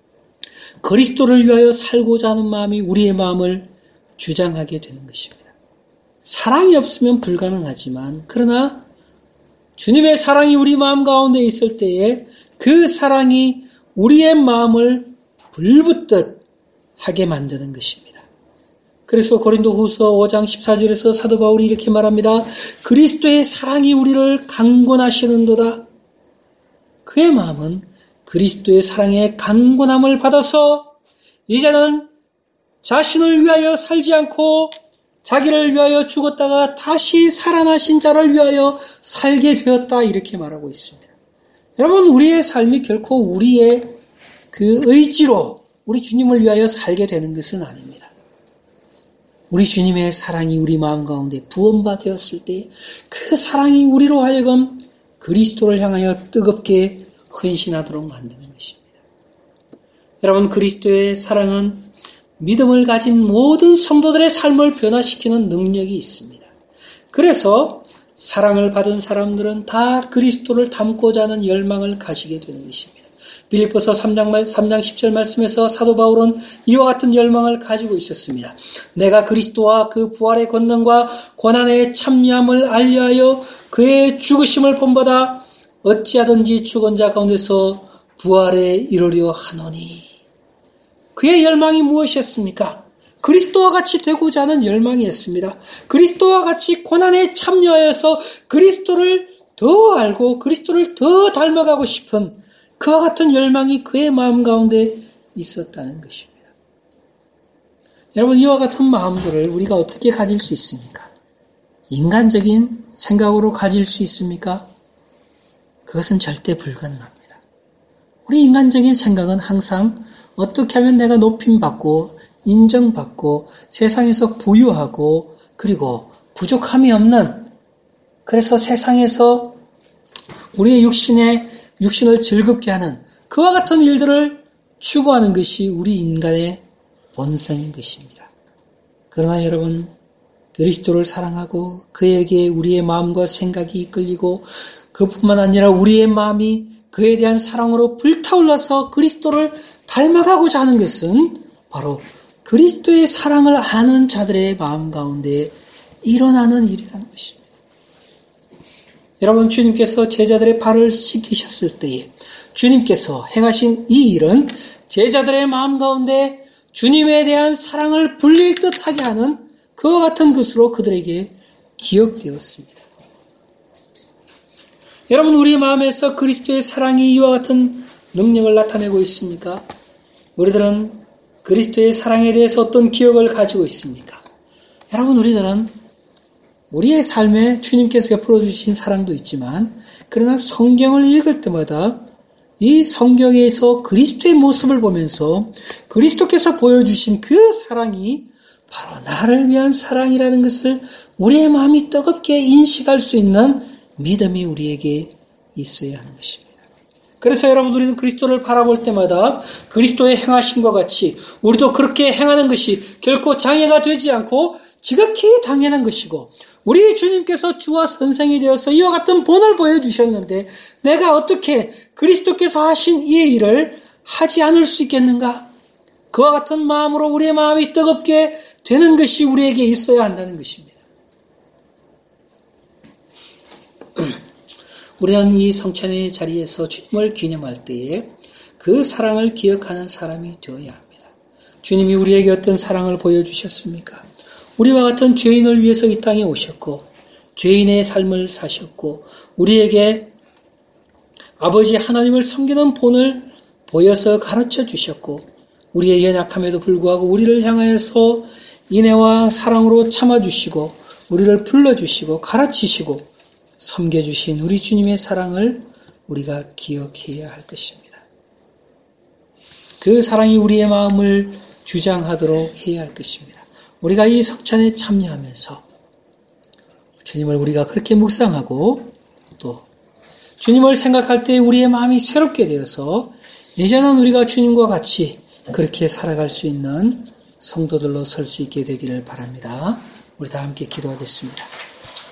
그리스도를 위하여 살고자 하는 마음이 우리의 마음을 주장하게 되는 것입니다. 사랑이 없으면 불가능하지만 그러나 주님의 사랑이 우리 마음 가운데 있을 때에 그 사랑이 우리의 마음을 불붙듯 하게 만드는 것입니다. 그래서 고린도후서 5장 14절에서 사도 바울이 이렇게 말합니다. 그리스도의 사랑이 우리를 강권하시는도다. 그의 마음은 그리스도의 사랑의 강권함을 받아서 이제는 자신을 위하여 살지 않고 자기를 위하여 죽었다가 다시 살아나신 자를 위하여 살게 되었다, 이렇게 말하고 있습니다. 여러분, 우리의 삶이 결코 우리의 그 의지로 우리 주님을 위하여 살게 되는 것은 아닙니다. 우리 주님의 사랑이 우리 마음 가운데 부음바 되었을 때 그 사랑이 우리로 하여금 그리스도를 향하여 뜨겁게 헌신하도록 만드는 것입니다. 여러분, 그리스도의 사랑은 믿음을 가진 모든 성도들의 삶을 변화시키는 능력이 있습니다. 그래서 사랑을 받은 사람들은 다 그리스도를 닮고자 하는 열망을 가지게 되는 것입니다. 빌립보서 3장 10절 말씀에서 사도 바울은 이와 같은 열망을 가지고 있었습니다. 내가 그리스도와 그 부활의 권능과 고난의 참여함을 알려하여 그의 죽으심을 본받아 어찌하든지 죽은 자 가운데서 부활에 이르려 하노니. 그의 열망이 무엇이었습니까? 그리스도와 같이 되고자 하는 열망이었습니다. 그리스도와 같이 고난에 참여하여서 그리스도를 더 알고 그리스도를 더 닮아가고 싶은 그와 같은 열망이 그의 마음 가운데 있었다는 것입니다. 여러분, 이와 같은 마음들을 우리가 어떻게 가질 수 있습니까? 인간적인 생각으로 가질 수 있습니까? 그것은 절대 불가능합니다. 우리 인간적인 생각은 항상 어떻게 하면 내가 높임받고 인정받고 세상에서 부유하고 그리고 부족함이 없는, 그래서 세상에서 우리의 육신을 즐겁게 하는 그와 같은 일들을 추구하는 것이 우리 인간의 본성인 것입니다. 그러나 여러분, 그리스도를 사랑하고 그에게 우리의 마음과 생각이 이끌리고 그뿐만 아니라 우리의 마음이 그에 대한 사랑으로 불타올라서 그리스도를 닮아가고자 하는 것은 바로 그리스도의 사랑을 아는 자들의 마음 가운데 일어나는 일이라는 것입니다. 여러분, 주님께서 제자들의 발을 씻기셨을 때에 주님께서 행하신 이 일은 제자들의 마음 가운데 주님에 대한 사랑을 불릴 듯하게 하는 그와 같은 것으로 그들에게 기억되었습니다. 여러분, 우리 마음에서 그리스도의 사랑이 이와 같은 능력을 나타내고 있습니까? 우리들은 그리스도의 사랑에 대해서 어떤 기억을 가지고 있습니까? 여러분, 우리들은 우리의 삶에 주님께서 베풀어 주신 사랑도 있지만, 그러나 성경을 읽을 때마다 이 성경에서 그리스도의 모습을 보면서 그리스도께서 보여주신 그 사랑이 바로 나를 위한 사랑이라는 것을 우리의 마음이 뜨겁게 인식할 수 있는 믿음이 우리에게 있어야 하는 것입니다. 그래서 여러분, 우리는 그리스도를 바라볼 때마다 그리스도의 행하심과 같이 우리도 그렇게 행하는 것이 결코 장애가 되지 않고 지극히 당연한 것이고, 우리 주님께서 주와 선생이 되어서 이와 같은 본을 보여주셨는데 내가 어떻게 그리스도께서 하신 이 일을 하지 않을 수 있겠는가? 그와 같은 마음으로 우리의 마음이 뜨겁게 되는 것이 우리에게 있어야 한다는 것입니다. 우리는 이 성찬의 자리에서 주님을 기념할 때에 그 사랑을 기억하는 사람이 되어야 합니다. 주님이 우리에게 어떤 사랑을 보여주셨습니까? 우리와 같은 죄인을 위해서 이 땅에 오셨고 죄인의 삶을 사셨고 우리에게 아버지 하나님을 섬기는 본을 보여서 가르쳐 주셨고 우리의 연약함에도 불구하고 우리를 향하여서 인애와 사랑으로 참아주시고 우리를 불러주시고 가르치시고 섬겨주신 우리 주님의 사랑을 우리가 기억해야 할 것입니다. 그 사랑이 우리의 마음을 주장하도록 해야 할 것입니다. 우리가 이 성찬에 참여하면서 주님을 우리가 그렇게 묵상하고 또 주님을 생각할 때 우리의 마음이 새롭게 되어서 이제는 우리가 주님과 같이 그렇게 살아갈 수 있는 성도들로 설 수 있게 되기를 바랍니다. 우리 다 함께 기도하겠습니다.